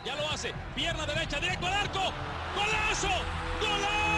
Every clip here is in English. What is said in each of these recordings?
Ya lo hace. Pierna derecha, directo al arco. ¡Golazo! ¡Golazo!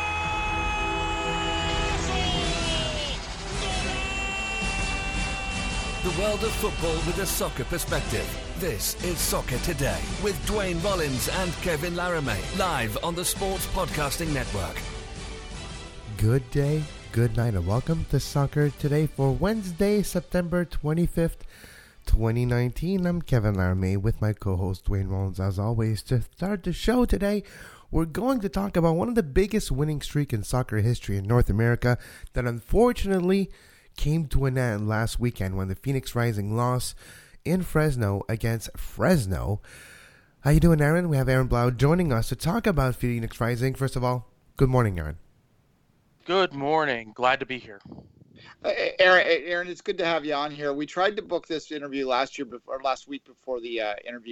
The world of football with a soccer perspective. This is Soccer Today with Dwayne Rollins and Kevin Laramie, live on the Sports Podcasting Network. Good day, good night, and welcome to Soccer Today for Wednesday, September 25th, 2019. I'm Kevin Laramie with my co-host Dwayne Rollins. As always, to start the show today, we're going to talk about one of the biggest winning streak in soccer history in North America that unfortunately came to an end last weekend when the Phoenix Rising lost in Fresno against Fresno. How you doing, Aaron? We have Aaron Blau joining us to talk about Phoenix Rising. First of all, good morning, Aaron. Good morning. Glad to be here. Aaron, it's good to have you on here. We tried to book this interview last week before the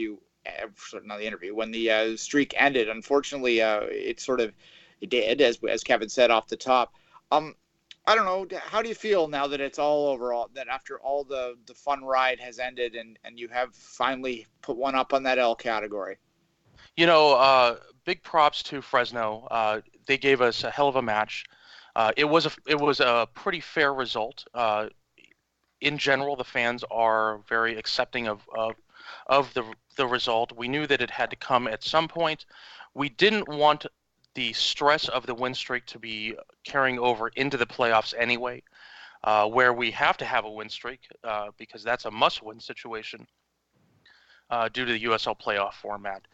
when the streak ended. Unfortunately, it did, as Kevin said off the top. I don't know. How do you feel now that it's all over? That after all the fun ride has ended, and you have finally put one up on that L category. Big props to Fresno. They gave us a hell of a match. It was a pretty fair result. In general, the fans are very accepting of the result. We knew that it had to come at some point. We didn't want the stress of the win streak to be carrying over into the playoffs anyway, where we have to have a win streak because that's a must-win situation due to the USL playoff format.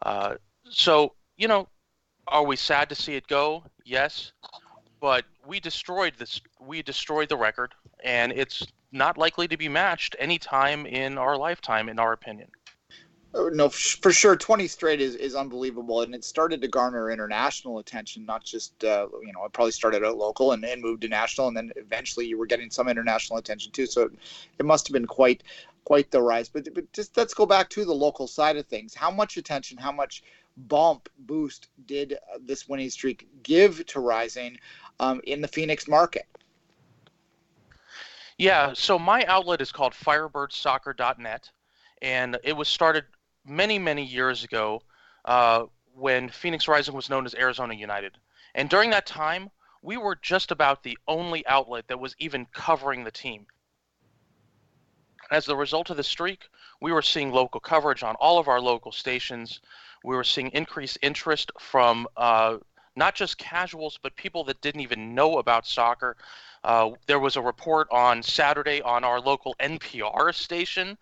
Are we sad to see it go? Yes. But we destroyed the record, and it's not likely to be matched any time in our lifetime, in our opinion. No, for sure. 20 straight is unbelievable, and it started to garner international attention, not just, it probably started out local and moved to national, and then eventually you were getting some international attention too. So it must have been quite the rise. But just let's go back to the local side of things. How much attention, how much boost did this winning streak give to Rising in the Phoenix market? Yeah, so my outlet is called firebirdsoccer.net, and it was started many, many years ago when Phoenix Rising was known as Arizona United. And during that time, we were just about the only outlet that was even covering the team. As the result of the streak, we were seeing local coverage on all of our local stations. We were seeing increased interest from not just casuals, but people that didn't even know about soccer. There was a report on Saturday on our local NPR station.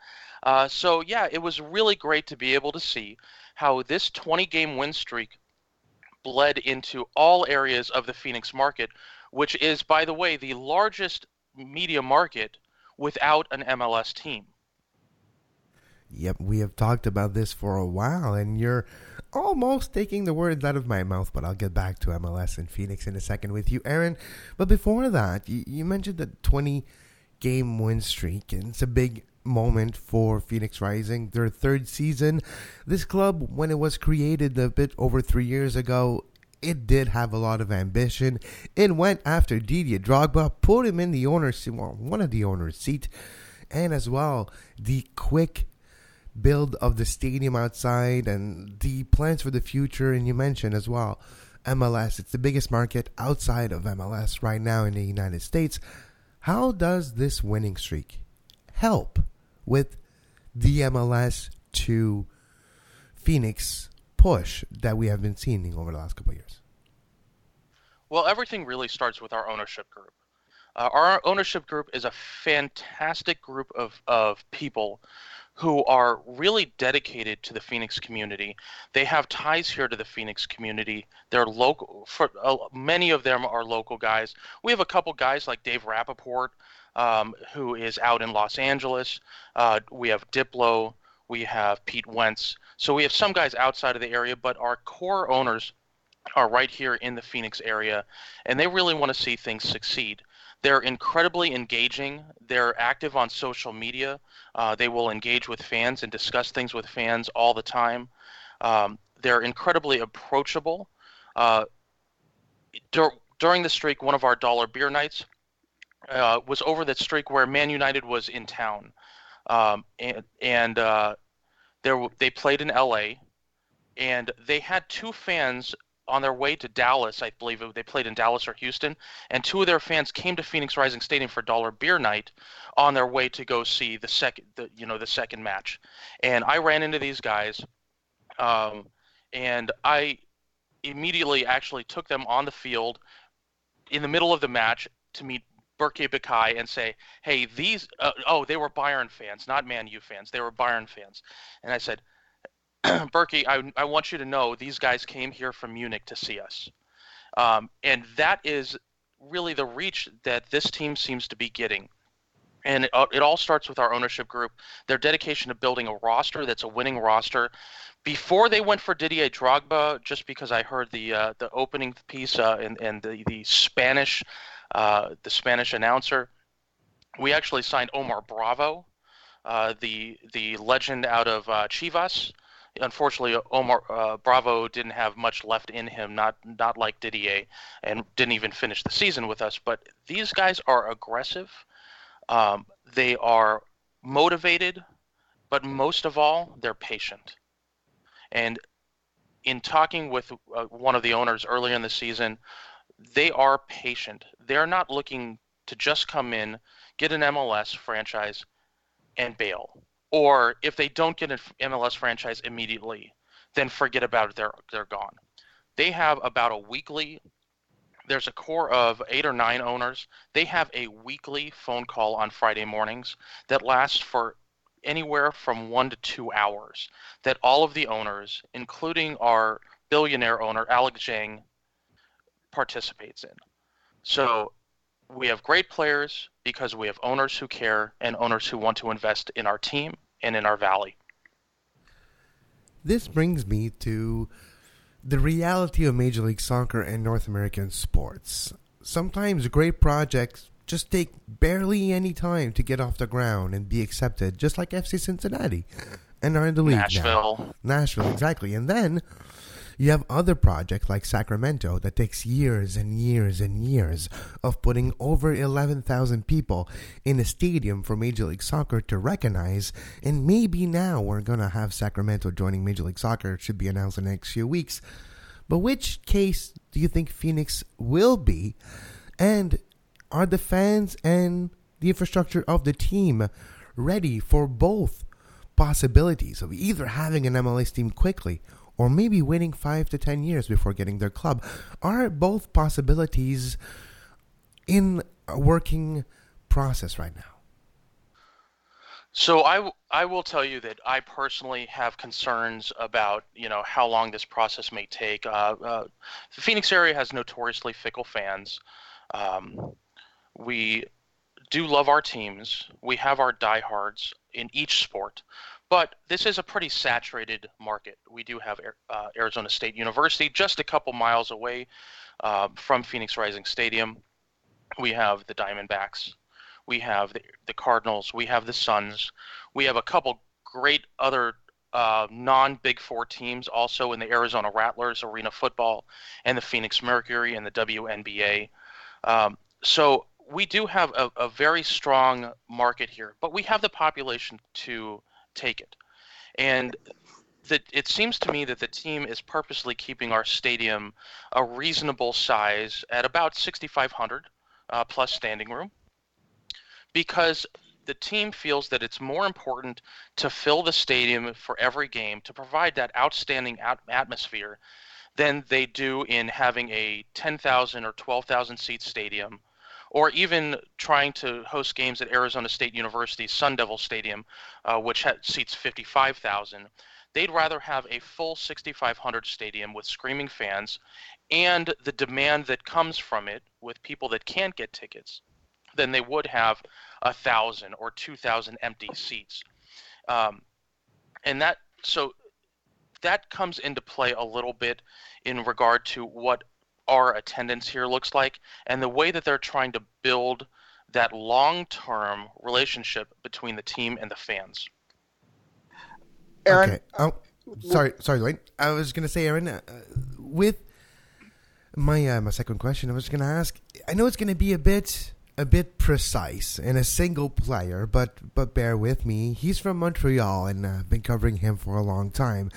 It was really great to be able to see how this 20-game win streak bled into all areas of the Phoenix market, which is, by the way, the largest media market without an MLS team. Yep, we have talked about this for a while, and you're almost taking the words out of my mouth, but I'll get back to MLS and Phoenix in a second with you, Aaron. But before that, you mentioned the 20-game win streak, and it's a big moment for Phoenix Rising, their third season. This club, when it was created a bit over 3 years ago, it did have a lot of ambition. It went after Didier Drogba, put him in the owner's seat, one of the owner's seat, and as well, the quick build of the stadium outside and the plans for the future. And you mentioned as well MLS. It's the biggest market outside of MLS right now in the United States. How does this winning streak help with the MLS to Phoenix push that we have been seeing over the last couple of years? Well, everything really starts with our ownership group. Our ownership group is a fantastic group of people who are really dedicated to the Phoenix community. They have ties here to the Phoenix community. They're local. Many of them are local guys. We have a couple guys like Dave Rappaport, who is out in Los Angeles. We have Diplo. We have Pete Wentz. So we have some guys outside of the area, but our core owners are right here in the Phoenix area, and they really want to see things succeed. They're incredibly engaging. They're active on social media. They will engage with fans and discuss things with fans all the time. They're incredibly approachable. During the streak, one of our dollar beer nights was over that streak where Man United was in town. They played in LA. and they had two fans on their way to Dallas. I believe they played in Dallas or Houston, and two of their fans came to Phoenix Rising Stadium for Dollar Beer Night on their way to go see the second match. And I ran into these guys, and I immediately actually took them on the field in the middle of the match to meet Berkay Bakay and say, hey, these they were Bayern fans, not Man U fans. They were Bayern fans. And I said, Berkey, I want you to know these guys came here from Munich to see us. And that is really the reach that this team seems to be getting. And it all starts with our ownership group, their dedication to building a roster that's a winning roster. Before they went for Didier Drogba, just because I heard the opening piece and the Spanish announcer, we actually signed Omar Bravo, the legend out of Chivas. Unfortunately, Omar Bravo didn't have much left in him, not like Didier, and didn't even finish the season with us. But these guys are aggressive. They are motivated, but most of all, they're patient. And in talking with one of the owners earlier in the season, they are patient. They're not looking to just come in, get an MLS franchise, and bail. Or if they don't get an MLS franchise immediately, then forget about it. They're gone. They have about a weekly. There's a core of 8 or 9 owners. They have a weekly phone call on Friday mornings that lasts for anywhere from 1 to 2 hours. That all of the owners, including our billionaire owner Alex Zhang, participates in. So we have great players because we have owners who care and owners who want to invest in our team and in our valley. This brings me to the reality of Major League Soccer and North American sports. Sometimes great projects just take barely any time to get off the ground and be accepted, just like FC Cincinnati and are in the league now. Nashville, exactly. And then you have other projects like Sacramento that takes years and years and years of putting over 11,000 people in a stadium for Major League Soccer to recognize. And maybe now we're going to have Sacramento joining Major League Soccer. It should be announced in the next few weeks. But which case do you think Phoenix will be? And are the fans and the infrastructure of the team ready for both possibilities of either having an MLS team quickly or maybe waiting 5 to 10 years before getting their club? Are both possibilities in a working process right now? So I will tell you that I personally have concerns about how long this process may take. The Phoenix area has notoriously fickle fans. We do love our teams. We have our diehards in each sport. But this is a pretty saturated market. We do have Arizona State University just a couple miles away from Phoenix Rising Stadium. We have the Diamondbacks. We have the Cardinals. We have the Suns. We have a couple great other non-Big Four teams also in the Arizona Rattlers, Arena Football, and the Phoenix Mercury and the WNBA. So we do have a very strong market here, but we have the population to take it. And it seems to me that the team is purposely keeping our stadium a reasonable size at about 6,500 plus standing room, because the team feels that it's more important to fill the stadium for every game, to provide that outstanding atmosphere, than they do in having a 10,000 or 12,000 seat stadium, or even trying to host games at Arizona State University's Sun Devil Stadium, which seats 55,000. They'd rather have a full 6,500 stadium with screaming fans and the demand that comes from it with people that can't get tickets than they would have 1,000 or 2,000 empty seats. And that comes into play a little bit in regard to what our attendance here looks like and the way that they're trying to build that long-term relationship between the team and the fans. Aaron, okay. Oh, sorry, Dwayne. I was going to say, Aaron, with my second question, I was going to ask. I know it's going to be a bit precise in a single player, but bear with me. He's from Montreal, and I've been covering him for a long time.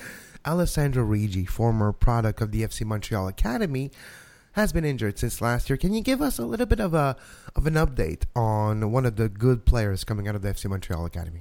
Alessandro Rigi, former product of the FC Montreal Academy, has been injured since last year. Can you give us a little bit of an update on one of the good players coming out of the FC Montreal Academy?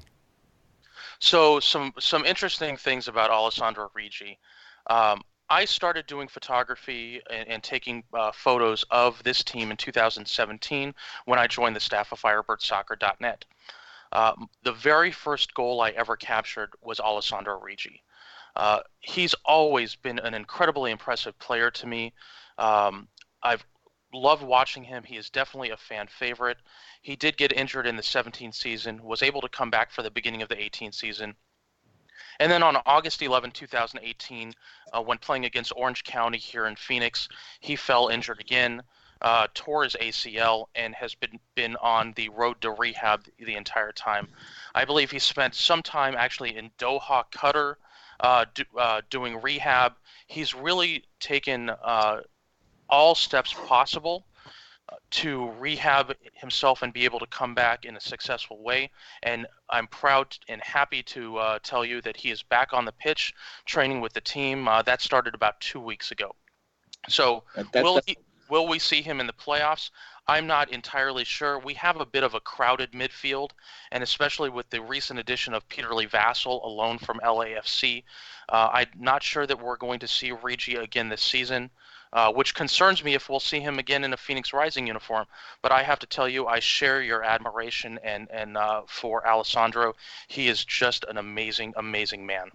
So some interesting things about Alessandro Rigi. I started doing photography and taking photos of this team in 2017 when I joined the staff of FirebirdSoccer.net. The very first goal I ever captured was Alessandro Rigi. He's always been an incredibly impressive player to me. I've loved watching him. He is definitely a fan favorite. He did get injured in the 17 season, was able to come back for the beginning of the 18 season. And then on August 11, 2018, when playing against Orange County here in Phoenix, he fell injured again, tore his ACL, and has been on the road to rehab the entire time. I believe he spent some time actually in Doha, Qatar, doing rehab. He's really taken all steps possible to rehab himself and be able to come back in a successful way. And I'm proud and happy to tell you that he is back on the pitch training with the team. That started about 2 weeks ago. So will we see him in the playoffs? I'm not entirely sure. We have a bit of a crowded midfield, and especially with the recent addition of Peter-Lee Vassell, a loan from LAFC, I'm not sure that we're going to see Rigi again this season, which concerns me if we'll see him again in a Phoenix Rising uniform. But I have to tell you, I share your admiration and for Alessandro. He is just an amazing, amazing man.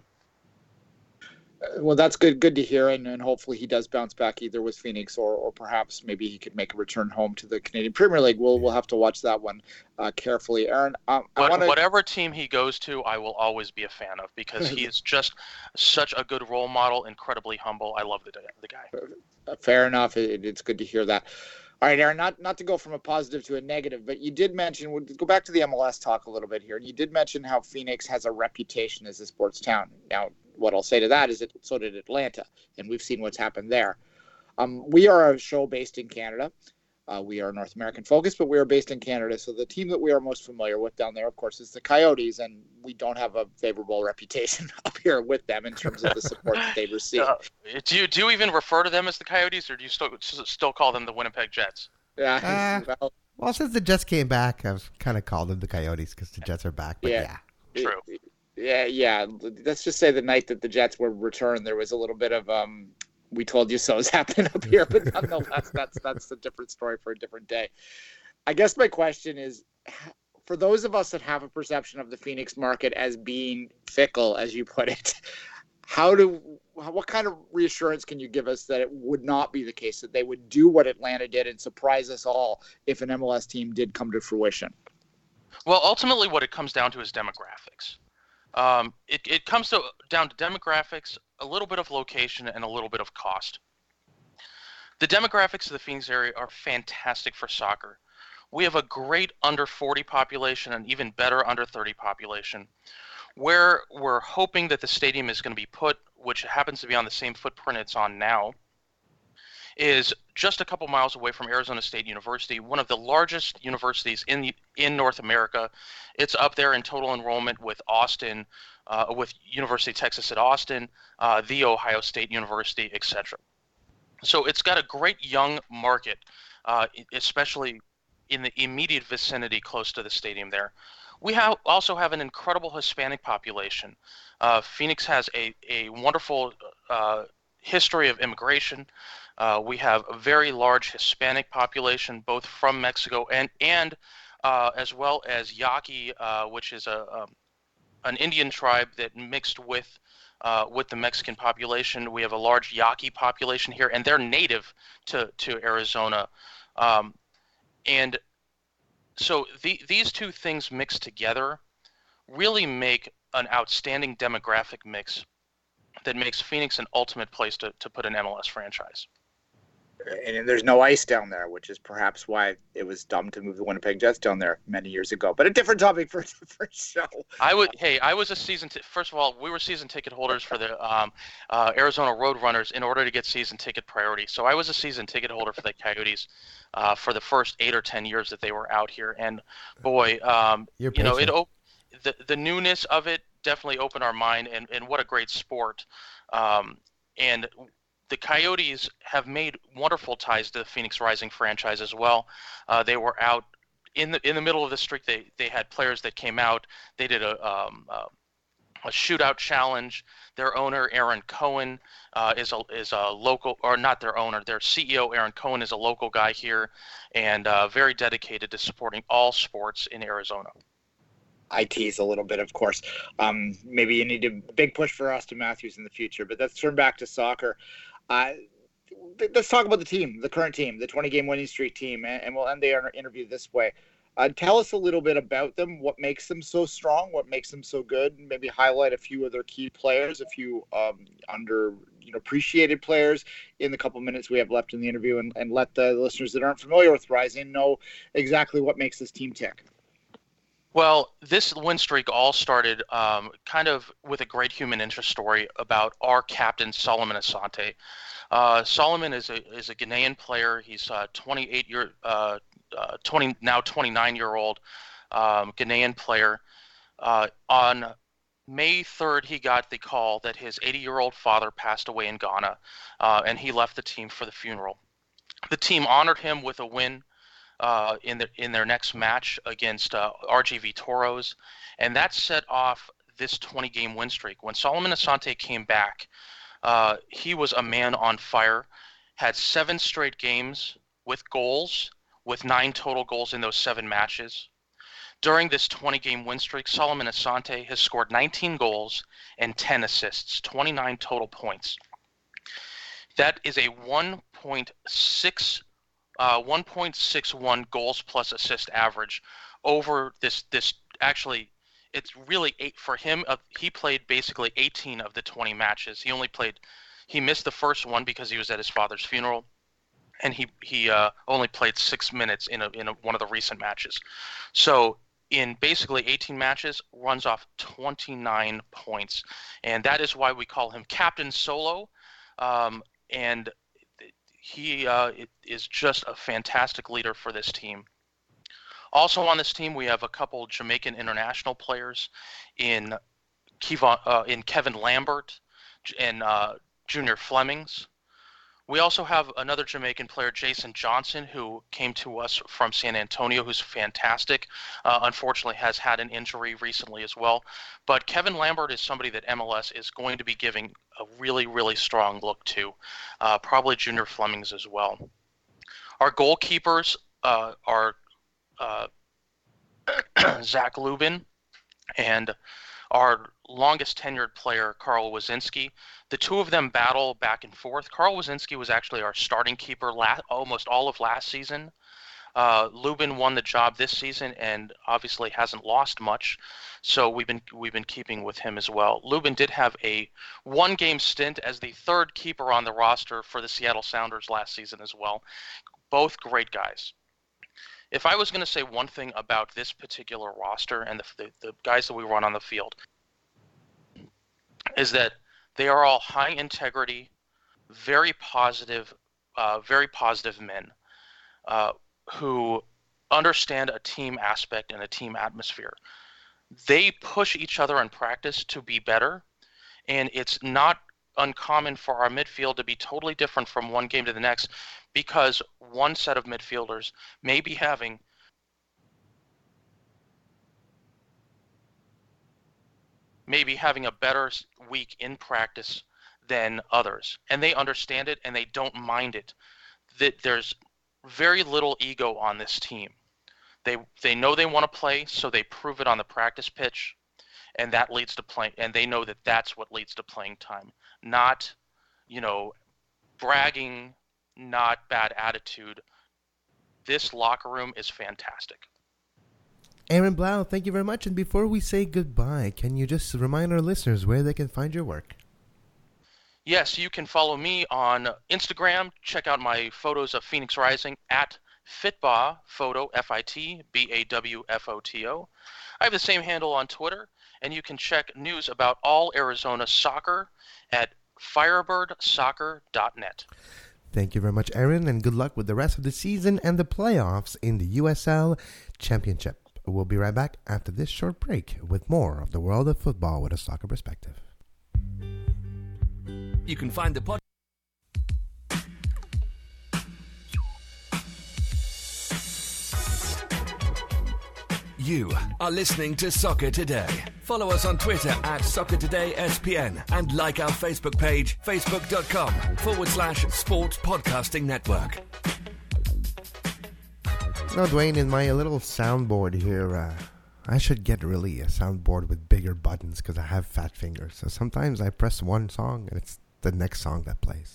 Well, that's good to hear, and hopefully he does bounce back either with Phoenix or perhaps maybe he could make a return home to the Canadian Premier League. We'll have to watch that one carefully. Aaron, whatever team he goes to, I will always be a fan of because he is just such a good role model, incredibly humble. I love the guy. Fair enough. It's good to hear that. All right, Aaron, not to go from a positive to a negative, but you did mention, we'll go back to the MLS talk a little bit here, and you did mention how Phoenix has a reputation as a sports town. Now, what I'll say to that is that so did Atlanta, and we've seen what's happened there. We are a show based in Canada. We are North American focused, but we are based in Canada. So the team that we are most familiar with down there, of course, is the Coyotes, and we don't have a favorable reputation up here with them in terms of the support that they've received. Do you even refer to them as the Coyotes, or do you still call them the Winnipeg Jets? Yeah. Well, since the Jets came back, I've kind of called them the Coyotes because the Jets are back. But yeah. True. Yeah. Let's just say the night that the Jets were returned, there was a little bit of we told you so's happening up here, but nonetheless, that's a different story for a different day. I guess my question is, for those of us that have a perception of the Phoenix market as being fickle, as you put it, what kind of reassurance can you give us that it would not be the case, that they would do what Atlanta did and surprise us all if an MLS team did come to fruition? Well, ultimately what it comes down to is demographics. It comes down to demographics, a little bit of location, and a little bit of cost. The demographics of the Phoenix area are fantastic for soccer. We have a great under 40 population and even better under 30 population. Where we're hoping that the stadium is going to be put, which happens to be on the same footprint it's on now, is just a couple miles away from Arizona State University, one of the largest universities in North America. It's up there in total enrollment with Austin, with University of Texas at Austin, The Ohio State University, etc. So it's got a great young market, especially in the immediate vicinity close to the stadium there. We also have an incredible Hispanic population. Phoenix has a wonderful history of immigration. We have a very large Hispanic population, both from Mexico and as well as Yaqui, which is an Indian tribe that mixed with the Mexican population. We have a large Yaqui population here, and they're native to Arizona. And so these two things mixed together really make an outstanding demographic mix that makes Phoenix an ultimate place to put an MLS franchise. And there's no ice down there, which is perhaps why it was dumb to move the Winnipeg Jets down there many years ago. But a different topic for a different show. I was a first of all, we were season ticket holders for the Arizona Roadrunners in order to get season ticket priority. So I was a season ticket holder for the Coyotes for the first 8 or 10 years that they were out here. And boy, the newness of it definitely opened our mind, and what a great sport. And the Coyotes have made wonderful ties to the Phoenix Rising franchise as well. They were out in the middle of the streak. They had players that came out. They did a shootout challenge. Their owner, Aaron Cohen, is a local, or not their owner, their CEO, Aaron Cohen, is a local guy here, and very dedicated to supporting all sports in Arizona. I tease a little bit, of course. Maybe you need a big push for Austin Matthews in the future, but let's turn back to soccer. Let's talk about the team, the current team, the 20-game winning streak team, and we'll end the interview this way. Tell us a little bit about them, what makes them so strong, what makes them so good, and maybe highlight a few of their key players, a few appreciated players in the couple minutes we have left in the interview, and let the listeners that aren't familiar with Rising know exactly what makes this team tick. Well, this win streak all started kind of with a great human interest story about our captain, Solomon Asante. Solomon is a Ghanaian player. He's 29-year-old Ghanaian player. On May 3rd, he got the call that his 80-year-old father passed away in Ghana, and he left the team for the funeral. The team honored him with a win in their next match against RGV Toros, and that set off this 20-game win streak. When Solomon Asante came back, he was a man on fire, had 7 straight games with goals, with 9 total goals in those 7 matches. During this 20-game win streak, Solomon Asante has scored 19 goals and 10 assists, 29 total points. That is a 1.61 goals plus assist average over this actually, it's really 8 for him. He played basically 18 of the 20 matches. He missed the first one because he was at his father's funeral, and he only played 6 minutes in one of the recent matches. So in basically 18 matches, runs off 29 points, and that is why we call him Captain Solo. And he is just a fantastic leader for this team. Also on this team, we have a couple Jamaican international players in Kevin Lambert and Junior Flemings. We also have another Jamaican player, Jason Johnson, who came to us from San Antonio, who's fantastic. Unfortunately, has had an injury recently as well. But Kevin Lambert is somebody that MLS is going to be giving a really, really strong look to. Probably Junior Flemings as well. Our goalkeepers are Zach Lubin and our longest tenured player, Carl Wazinski. The two of them battle back and forth. Carl Wazinski was actually our starting keeper almost all of last season. Lubin won the job this season and obviously hasn't lost much, so we've been keeping with him as well. Lubin did have a 1-game stint as the 3rd keeper on the roster for the Seattle Sounders last season as well. Both great guys. If I was going to say one thing about this particular roster and the guys that we run on the field, is that they are all high integrity, very positive men who understand a team aspect and a team atmosphere. They push each other in practice to be better, and it's not uncommon for our midfield to be totally different from one game to the next, because one set of midfielders may be having a better week in practice than others, and they understand it and they don't mind it. That there's very little ego on this team. They know they want to play, so they prove it on the practice pitch, and that leads to play. And they know that that's what leads to playing time, not bragging, not bad attitude. This locker room is fantastic. Aaron Blau, thank you very much. And before we say goodbye, can you just remind our listeners where they can find your work? Yes, you can follow me on Instagram. Check out my photos of Phoenix Rising at FitBawPhoto, FITBAWFOTO. I have the same handle on Twitter, and you can check news about all Arizona soccer at firebirdsoccer.net. Thank you very much, Aaron, and good luck with the rest of the season and the playoffs in the USL Championship. We'll be right back after this short break with more of the world of football with a soccer perspective. You can find the podcast. You are listening to Soccer Today. Follow us on Twitter at SoccerTodaySPN and like our Facebook page, facebook.com/Sports Podcasting Network. Now, Dwayne, in my little soundboard here, I should get really a soundboard with bigger buttons because I have fat fingers. So sometimes I press one song and it's the next song that plays.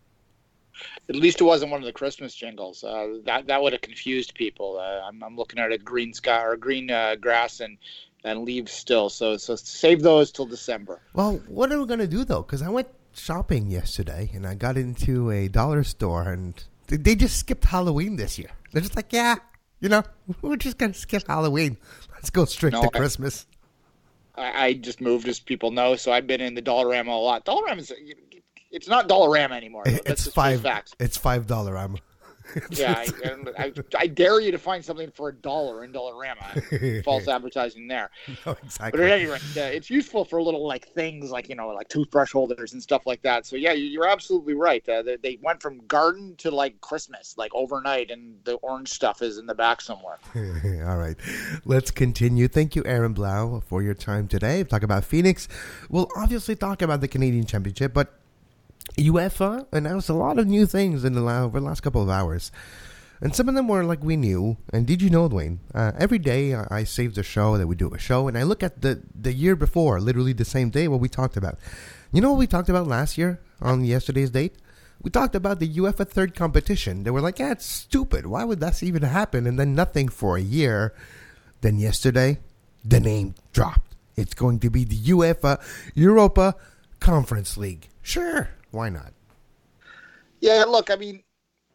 At least it wasn't one of the Christmas jingles. That would have confused people. I'm looking at a green sky or green grass and leaves still. So save those till December. Well, what are we going to do, though? Because I went shopping yesterday and I got into a dollar store and they just skipped Halloween this year. They're just like, yeah, we're just going to skip Halloween. Let's go straight to Christmas. I just moved, as people know, so I've been in the Dollarama a lot. Dollarama's... It's not Dollarama anymore. It's $5. It's $5. Yeah, I dare you to find something for $1 in Dollarama. False advertising there. No, exactly. But at any rate, it's useful for little things like toothbrush holders and stuff like that. So yeah, you're absolutely right. They went from garden to Christmas overnight, and the orange stuff is in the back somewhere. All right, let's continue. Thank you, Aaron Blau, for your time today. Talk about Phoenix. We'll obviously talk about the Canadian Championship, but UEFA announced a lot of new things over the last couple of hours. And some of them were we knew. And did you know, Dwayne, every day I save the show that we do a show, and I look at the year before, literally the same day, what we talked about. You know what we talked about last year on yesterday's date? We talked about the UEFA third competition. They were like, yeah, it's stupid. Why would that even happen? And then nothing for a year. Then yesterday, the name dropped. It's going to be the UEFA Europa Conference League. Sure. Why not? Yeah, look, I mean,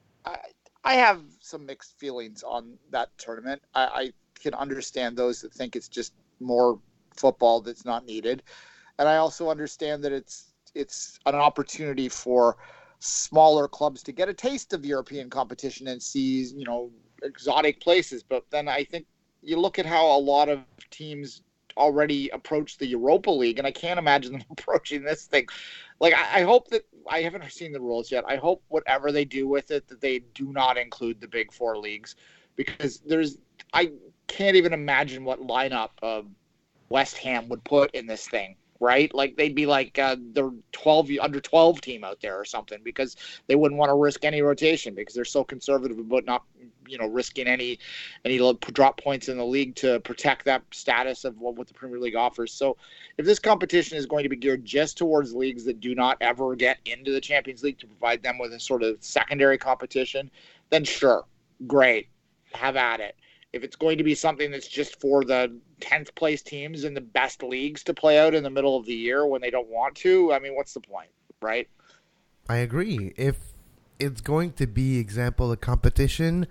I have some mixed feelings on that tournament. I can understand those that think it's just more football that's not needed. And I also understand that it's an opportunity for smaller clubs to get a taste of European competition and see, exotic places. But then I think you look at how a lot of teams already approach the Europa League, and I can't imagine them approaching this thing. I hope that, I haven't seen the rules yet. I hope whatever they do with it, that they do not include the big four leagues, because I can't even imagine what lineup West Ham would put in this thing, right? They'd be their under 12 team out there or something, because they wouldn't want to risk any rotation, because they're so conservative about not, risking any drop points in the league to protect that status of what the Premier League offers. So if this competition is going to be geared just towards leagues that do not ever get into the Champions League to provide them with a sort of secondary competition, then sure, great, have at it. If it's going to be something that's just for the 10th place teams in the best leagues to play out in the middle of the year when they don't want to, I mean, what's the point, right? I agree. If it's going to be, example, a competition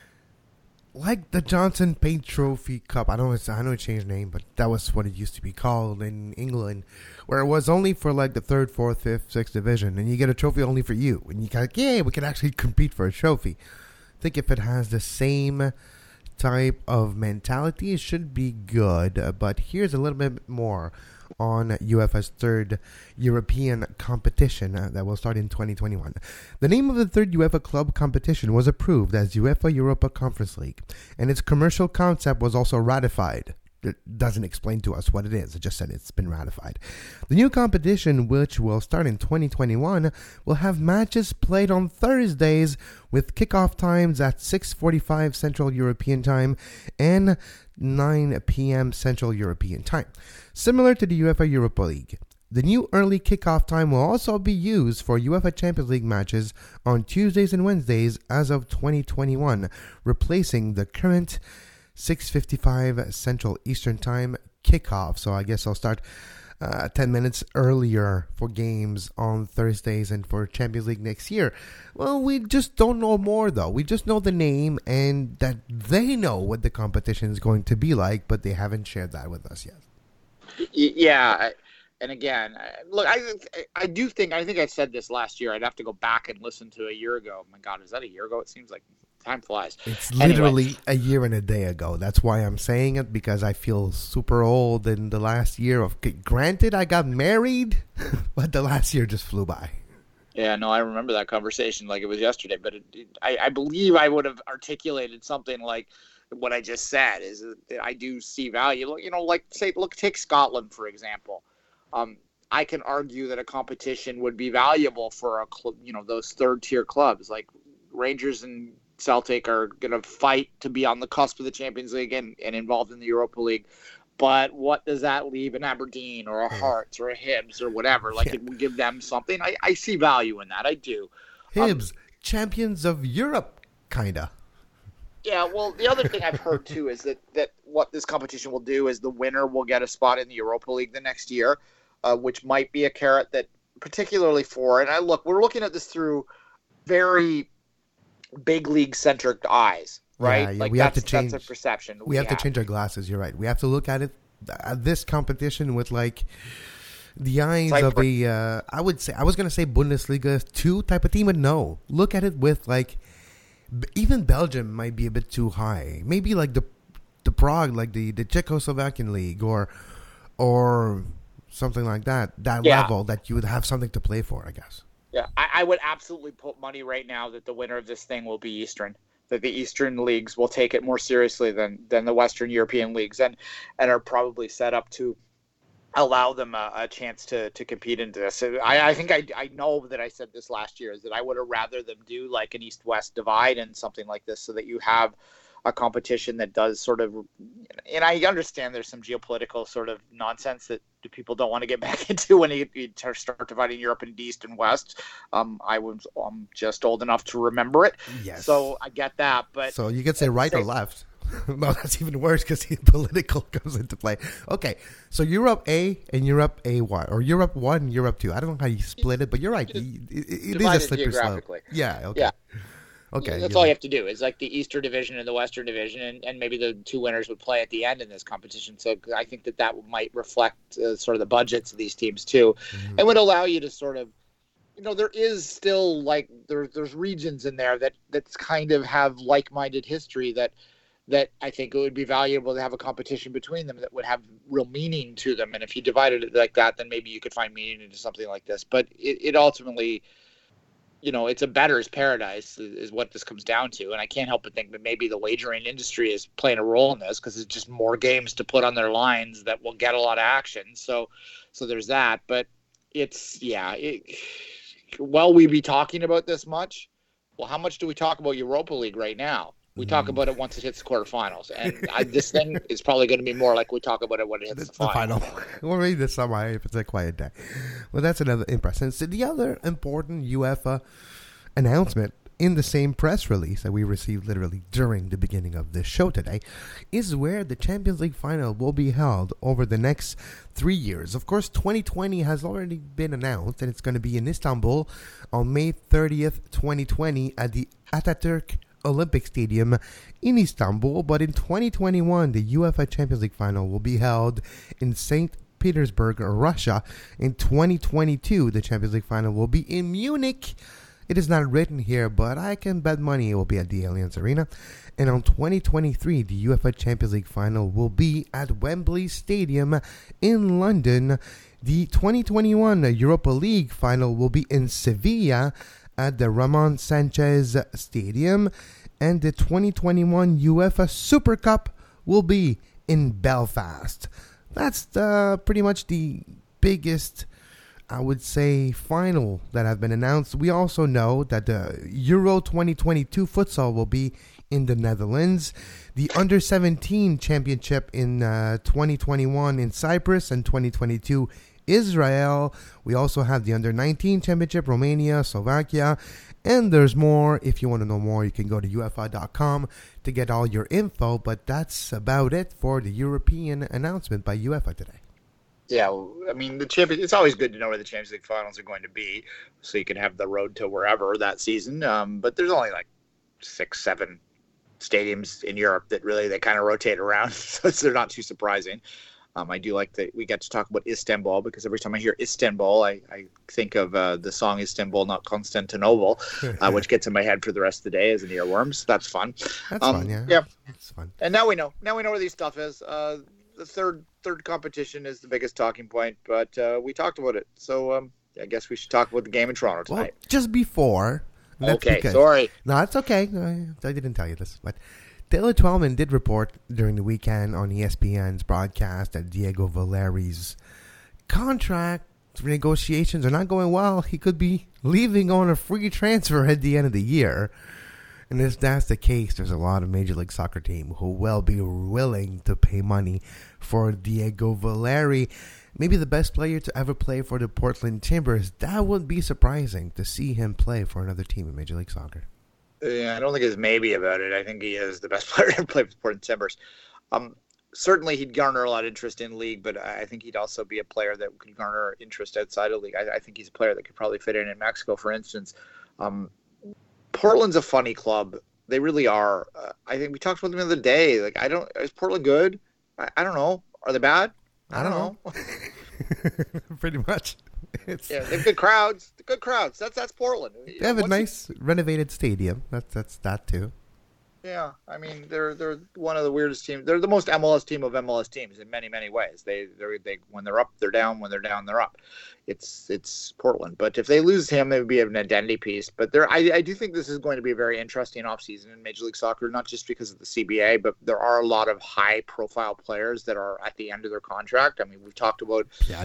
like the Johnson Paint Trophy Cup, I know it changed name, but that was what it used to be called in England, where it was only for the 3rd, 4th, 5th, 6th division, and you get a trophy only for you, and you we can actually compete for a trophy. I think if it has the same type of mentality, it should be good. But here's a little bit more on UEFA's third European competition that will start in 2021. The name of the third UEFA club competition was approved as UEFA Europa Conference League, and its commercial concept was also ratified. It doesn't explain to us what it is. It just said it's been ratified. The new competition, which will start in 2021, will have matches played on Thursdays with kickoff times at 6:45 Central European Time and 9 p.m. Central European Time. Similar to the UEFA Europa League, the new early kickoff time will also be used for UEFA Champions League matches on Tuesdays and Wednesdays as of 2021, replacing the current 6:55 Central Eastern Time kickoff. So I guess I'll start 10 minutes earlier for games on Thursdays and for Champions League next year. Well, we just don't know more, though. We just know the name and that they know what the competition is going to be like, but they haven't shared that with us yet. Yeah. And again, look, I think I said this last year. I'd have to go back and listen to a year ago. Oh my God, is that a year ago? It seems like time flies. It's literally a year and a day ago. That's why I'm saying it, because I feel super old in the last year. Granted, I got married, but the last year just flew by. Yeah, no, I remember that conversation like it was yesterday. But I believe I would have articulated something like what I just said, is that I do see value. You know, like take Scotland, for example. I can argue that a competition would be valuable for those third tier clubs like Rangers and Celtic are going to fight to be on the cusp of the Champions League and involved in the Europa League. But what does that leave in Aberdeen or a Hearts or a Hibs or whatever? Like, it would give them something. I see value in that. I do. Hibs, champions of Europe, kind of. Yeah, well, the other thing I've heard, too, is that what this competition will do is the winner will get a spot in the Europa League the next year, which might be a carrot that particularly we're looking at this through very big league-centric eyes. Right? Yeah, we have to change. That's a perception. We have to change our glasses. You're right. We have to look at it, at this competition, with like the eyes of a. I was going to say Bundesliga 2 type of team, but no. Look at it with like, even Belgium might be a bit too high. Maybe like the Prague, like the Czechoslovakian league, or something like that. That level that you would have something to play for, I guess. Yeah, I would absolutely put money right now that the winner of this thing will be Eastern. That the Eastern leagues will take it more seriously than the Western European leagues, and are probably set up to allow them a chance to compete into this. I think I know that I said this last year, is that I would have rather them do like an East-West divide and something like this, so that you have a competition that does sort of, and I understand there's some geopolitical sort of nonsense that people don't want to get back into when you start dividing Europe into East and West. I'm just old enough to remember it. Yes. So I get that, but so you could say right or left. No, that's even worse because the political comes into play. Okay, so Europe A and Europe AY, or Europe 1, Europe 2. I don't know how you split it, but you're right. It is a slippery slope. Yeah. Okay. Yeah. Okay, that's all you have to do. Is like the Eastern Division and the Western Division, and maybe the two winners would play at the end in this competition. So I think that might reflect sort of the budgets of these teams too, and would allow you to sort of, there is still like there's regions in there that's kind of have like-minded history that I think it would be valuable to have a competition between them that would have real meaning to them. And if you divided it like that, then maybe you could find meaning into something like this. But it ultimately, it's a bettor's paradise is what this comes down to. And I can't help but think that maybe the wagering industry is playing a role in this, because it's just more games to put on their lines that will get a lot of action. So there's that. But will we be talking about this much? Well, how much do we talk about Europa League right now? We talk about it once it hits the quarterfinals, and this thing is probably going to be more like we talk about it when it hits the final. Or maybe this summer if it's a quiet day. Well, that's another impression. So the other important UEFA announcement in the same press release that we received literally during the beginning of this show today is where the Champions League final will be held over the next 3 years. Of course, 2020 has already been announced, and it's going to be in Istanbul on May 30th, 2020 at the Atatürk Olympic Stadium in Istanbul. But in 2021, the UEFA Champions League final will be held in St. Petersburg, Russia. In 2022, the Champions League final will be in Munich. It is not written here, but I can bet money it will be at the Allianz Arena. And on 2023, the UEFA Champions League final will be at Wembley Stadium in London. The 2021 Europa League final will be in Sevilla at the Ramon Sanchez Stadium, and the 2021 UEFA Super Cup will be in Belfast. That's pretty much the biggest, I would say, final that have been announced. We also know that the Euro 2022 futsal will be in the Netherlands, the Under-17 Championship in 2021 in Cyprus, and 2022 Israel. We also have the Under-19 Championship, Romania, Slovakia, and there's more. If you want to know more, you can go to UEFA.com to get all your info, but that's about it for the European announcement by UEFA today. Yeah, I mean, it's always good to know where the Champions League finals are going to be, so you can have the road to wherever that season. But there's only like 6-7 stadiums in Europe that kind of rotate around, so they're not too surprising. I do like that we get to talk about Istanbul, because every time I hear Istanbul, I think of the song Istanbul, not Constantinople, which gets in my head for the rest of the day as an earworm. So that's fun. That's fun, yeah. Yeah, that's fun. And now we know where these stuff is. The third competition is the biggest talking point, but we talked about it. So I guess we should talk about the game in Toronto tonight. Well, just before. Okay, sorry. No, it's okay. I didn't tell you this, but Taylor Twellman did report during the weekend on ESPN's broadcast that Diego Valeri's contract negotiations are not going well. He could be leaving on a free transfer at the end of the year. And if that's the case, there's a lot of Major League Soccer teams who will be willing to pay money for Diego Valeri. Maybe the best player to ever play for the Portland Timbers. That would be surprising to see him play for another team in Major League Soccer. Yeah, I don't think it's maybe about it. I think he is the best player to ever play for the Portland Timbers. Certainly, he'd garner a lot of interest in league, but I think he'd also be a player that could garner interest outside of league. I think he's a player that could probably fit in Mexico, for instance. Portland's a funny club. They really are. I think we talked about them the other day. Is Portland good? I don't know. Are they bad? I don't know. Pretty much. Yeah, they have good crowds. Good crowds. That's Portland. They have a nice renovated stadium. That's that too. Yeah, I mean they're one of the weirdest teams. They're the most MLS team of MLS teams in many ways. They when they're up, they're down. When they're down, they're up. It's Portland. But if they lose him, it would be an identity piece. But I do think this is going to be a very interesting offseason in Major League Soccer, not just because of the CBA, but there are a lot of high-profile players that are at the end of their contract. I mean, we've talked about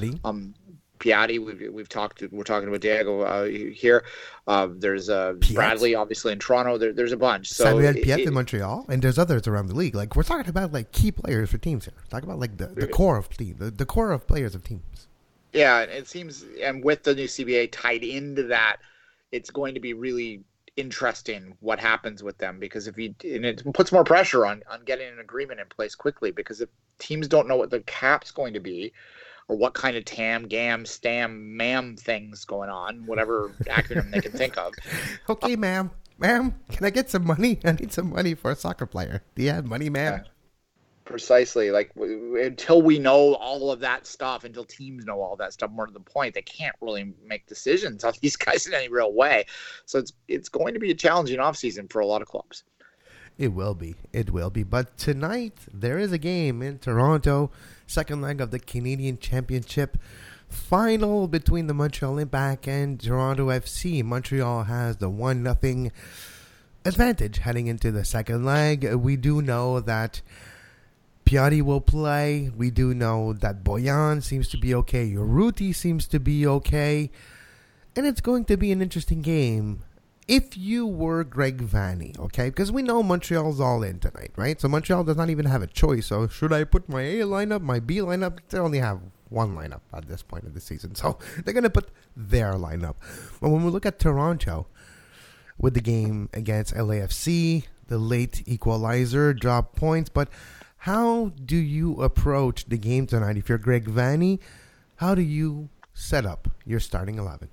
Piatti, we're talking about Diego here. There's Bradley, obviously in Toronto. There's a bunch. So Samuel Piette in Montreal, and there's others around the league. Like we're talking about key players for teams here. We're talking about the core of team, the core of players of teams. Yeah, it seems, and with the new CBA tied into that, it's going to be really interesting what happens with them, because it puts more pressure on getting an agreement in place quickly, because if teams don't know what the cap's going to be, or what kind of TAM, GAM, STAM, MAM things going on, whatever acronym they can think of. Okay, ma'am, can I get some money? I need some money for a soccer player. Do you have money, ma'am? Yeah, precisely. Until we know all of that stuff, until teams know all that stuff, more to the point, they can't really make decisions on these guys in any real way. So it's going to be a challenging offseason for a lot of clubs. It will be. But tonight, there is a game in Toronto, second leg of the Canadian Championship final between the Montreal Impact and Toronto FC. Montreal has the 1-0 advantage heading into the second leg. We do know that Piatti will play. We do know that Boyan seems to be okay. Urruti seems to be okay. And it's going to be an interesting game. If you were Greg Vanney, okay, because we know Montreal's all in tonight, right? So Montreal does not even have a choice. So should I put my A lineup, my B lineup? They only have one lineup at this point of the season. So they're going to put their lineup. But when we look at Toronto with the game against LAFC, the late equalizer, drop points. But how do you approach the game tonight? If you're Greg Vanney, how do you set up your starting 11?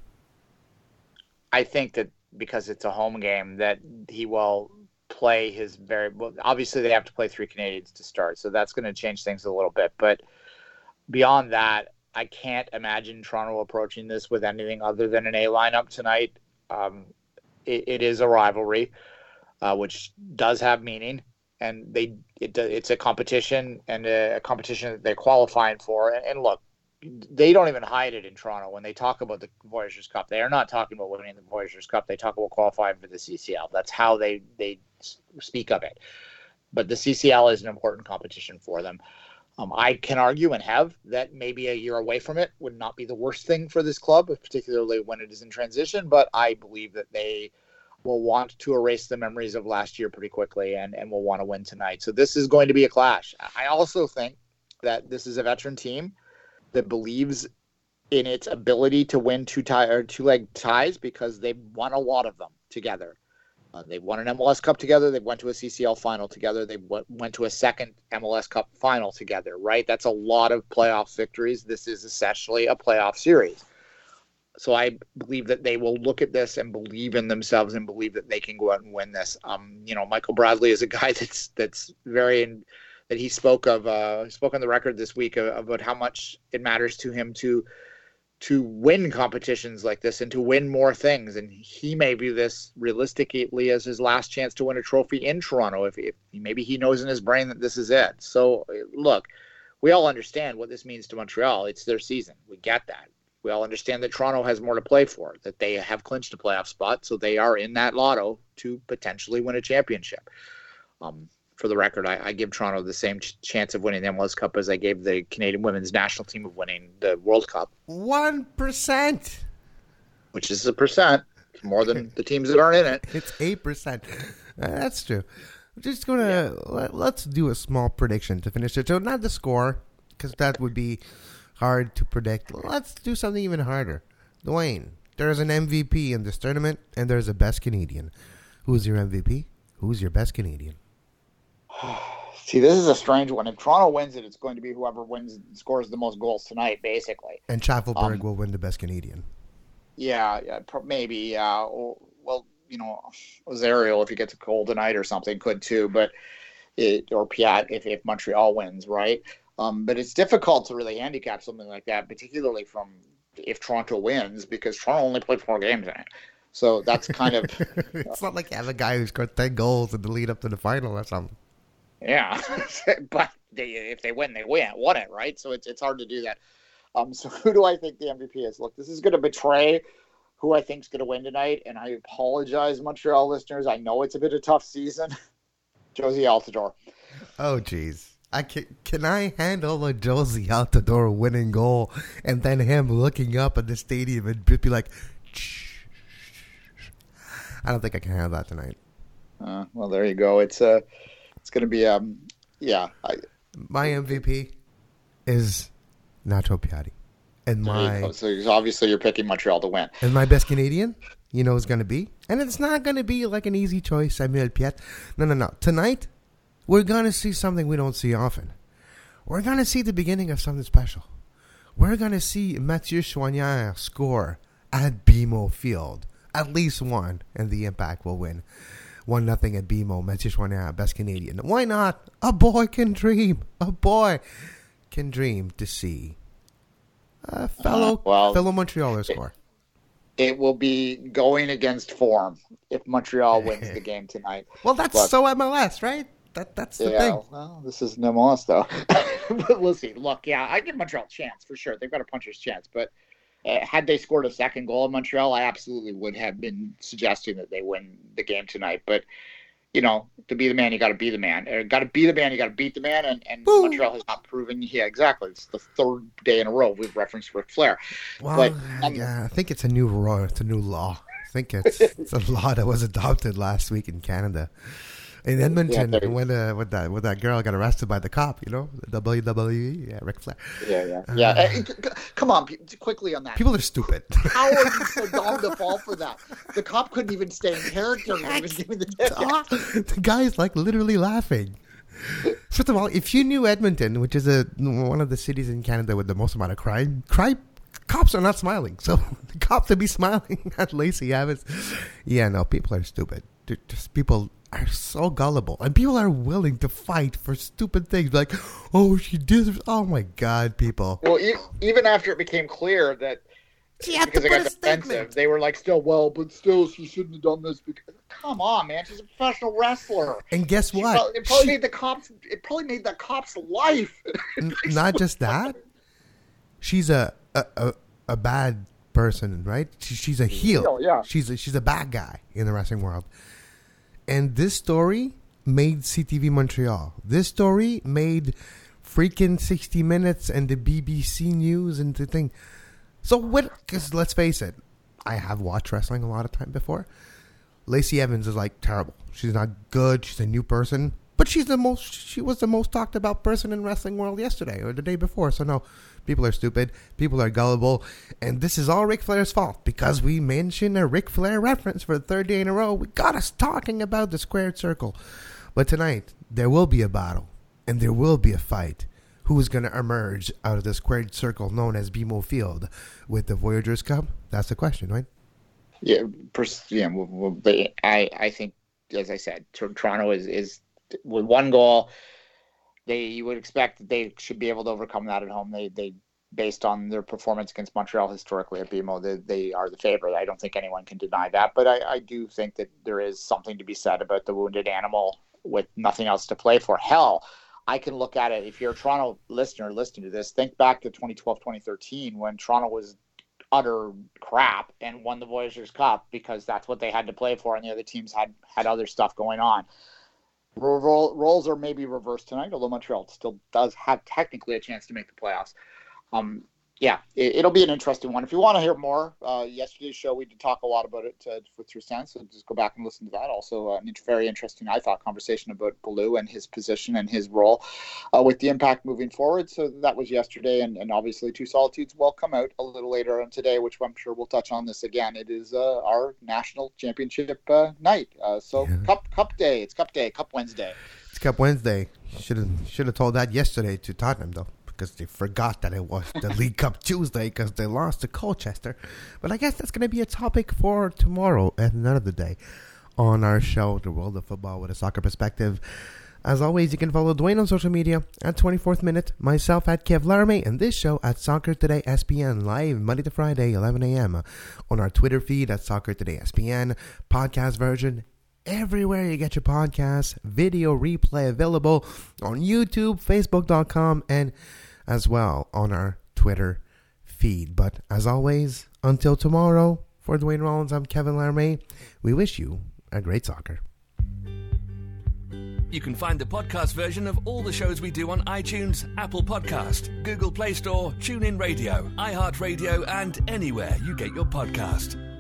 I think that because it's a home game, that he will play his obviously they have to play 3 Canadians to start, so that's going to change things a little bit. But beyond that, I can't imagine Toronto approaching this with anything other than an A lineup tonight. It is a rivalry, which does have meaning, and it's a competition, and a competition that they're qualifying for. And look, they don't even hide it in Toronto when they talk about the Voyageurs Cup. They are not talking about winning the Voyageurs Cup. They talk about qualifying for the CCL. That's how they speak of it. But the CCL is an important competition for them. I can argue and have that maybe a year away from it would not be the worst thing for this club, particularly when it is in transition. But I believe that they will want to erase the memories of last year pretty quickly and will want to win tonight. So this is going to be a clash. I also think that this is a veteran team that believes in its ability to win two-leg ties, because they've won a lot of them together. They won an MLS Cup together. They went to a CCL final together. They went to a second MLS Cup final together, right? That's a lot of playoff victories. This is essentially a playoff series. So I believe that they will look at this and believe in themselves and believe that they can go out and win this. Michael Bradley is a guy that that he spoke on the record this week about how much it matters to him to win competitions like this and to win more things. And he may view this realistically as his last chance to win a trophy in Toronto. If maybe he knows in his brain that this is it. So look, we all understand what this means to Montreal. It's their season. We get that. We all understand that Toronto has more to play for, that they have clinched a playoff spot, so they are in that lotto to potentially win a championship. For the record, I give Toronto the same chance of winning the MLS Cup as I gave the Canadian women's national team of winning the World Cup. 1%. Which is a percent. It's more than the teams that aren't in it. It's 8%. That's true. We're just going to, let's do a small prediction to finish it. So not the score, because that would be hard to predict. Let's do something even harder. Dwayne, there's an MVP in this tournament, and there's a best Canadian. Who's your MVP? Who's your best Canadian? See, this is a strange one. If Toronto wins it, it's going to be whoever scores the most goals tonight, basically. And Schaffelberg will win the best Canadian. Yeah, maybe. Well, Ozario, if he gets a goal tonight or something, could too. Or Piat if Montreal wins, right? But it's difficult to really handicap something like that, particularly from if Toronto wins, because Toronto only played 4 games in it. So that's kind of... It's not like you have a guy who scored 10 goals in the lead up to the final or something. Yeah, but if they win, they won it, right? So it's hard to do that. So who do I think the MVP is? Look, this is going to betray who I think is going to win tonight, and I apologize, Montreal listeners. I know it's a bit of a tough season. Josie Altidore. Oh, jeez. Can I handle a Josie Altidore winning goal and then him looking up at the stadium and be like, shh. I don't think I can handle that tonight. Well, there you go. It's going to be, my MVP is Nacho Piatti. And so obviously you're picking Montreal to win. And my best Canadian, is going to be, and it's not going to be like an easy choice, Samuel Piette. No. Tonight, we're going to see something we don't see often. We're going to see the beginning of something special. We're going to see Mathieu Choinière score at BMO Field. At least one, and the Impact will win. 1-0 at BMO. Mathieu Choinière, best Canadian. Why not? A boy can dream. A boy can dream to see a fellow Montrealer score. It will be going against form if Montreal wins the game tonight. Well, that's so MLS, right? That's the thing. Well, this is MLS, though. But we'll see. Look, I give Montreal a chance, for sure. They've got a puncher's chance. But had they scored a second goal in Montreal, I absolutely would have been suggesting that they win the game tonight. But, to be the man, you got to be the man. Got to be the man, you got to beat the man. And Montreal has not proven. Yeah, exactly. It's the 3rd day in a row we've referenced Ric Flair. Well, I think it's a new law. It's a new law. I think it's a law that was adopted last week in Canada. In Edmonton, when that girl got arrested by the cop, the WWE, Ric Flair. Yeah. Come on, quickly on that. People are stupid. How are you so dumb to fall for that? The cop couldn't even stay in character when he was giving the ticket. The guy's literally laughing. First of all, if you knew Edmonton, which is one of the cities in Canada with the most amount of crime, cops are not smiling. So the cops would be smiling at Lacey Evans. Yeah, no, people are stupid. People are so gullible, and people are willing to fight for stupid things like, she did. Oh my God, people. Well, even after it became clear that because they got defensive, they were like, but still, she shouldn't have done this. Because, come on, man, she's a professional wrestler. And guess what? It probably made the cop's life. Not just that. She's a bad person, right? She's a heel. Yeah. She's a bad guy in the wrestling world. And this story made CTV Montreal. This story made freaking 60 Minutes and the BBC News and the thing. So because let's face it, I have watched wrestling a lot of time before. Lacey Evans is terrible. She's not good. She's a new person. But she was the most talked about person in wrestling world yesterday or the day before. So no, people are stupid. People are gullible. And this is all Ric Flair's fault because we mentioned a Ric Flair reference for the 3rd day in a row. We got us talking about the squared circle. But tonight, there will be a battle and there will be a fight. Who is going to emerge out of the squared circle known as BMO Field with the Voyageurs Cup? That's the question, right? Yeah, I think, as I said, Toronto is with 1 goal. you would expect that they should be able to overcome that at home. They based on their performance against Montreal historically at BMO, they are the favorite. I don't think anyone can deny that. But I do think that there is something to be said about the wounded animal with nothing else to play for. Hell, I can look at it. If you're a Toronto listener listening to this, think back to 2012, 2013 when Toronto was utter crap and won the Voyageurs Cup because that's what they had to play for and the other teams had other stuff going on. Roles are maybe reversed tonight, although Montreal still does have technically a chance to make the playoffs. It'll be an interesting one. If you want to hear more, yesterday's show we did talk a lot about it with your sense, so just go back and listen to that. Also, a very interesting, I thought, conversation about Bellew and his position and his role with the Impact moving forward. So that was yesterday, and obviously Two Solitudes will come out a little later on today, which I'm sure we'll touch on this again. It is our national championship night. Cup day. It's Cup day. Cup Wednesday. It's Cup Wednesday. Should have told that yesterday to Tottenham though, because they forgot that it was the League Cup Tuesday because they lost to Colchester. But I guess that's going to be a topic for tomorrow and another day on our show, The World of Football with a Soccer Perspective. As always, you can follow Dwayne on social media at 24th Minute, myself at Kev Laramie, and this show at Soccer Today SPN, live Monday to Friday, 11 a.m. on our Twitter feed at Soccer Today SPN, podcast version everywhere you get your podcasts, video replay available on YouTube, Facebook.com, and as well on our Twitter feed. But as always, until tomorrow, for Dwayne Rollins, I'm Kevin Laramie. We wish you a great soccer. You can find the podcast version of all the shows we do on iTunes, Apple Podcast, Google Play Store, TuneIn Radio, iHeartRadio, and anywhere you get your podcast.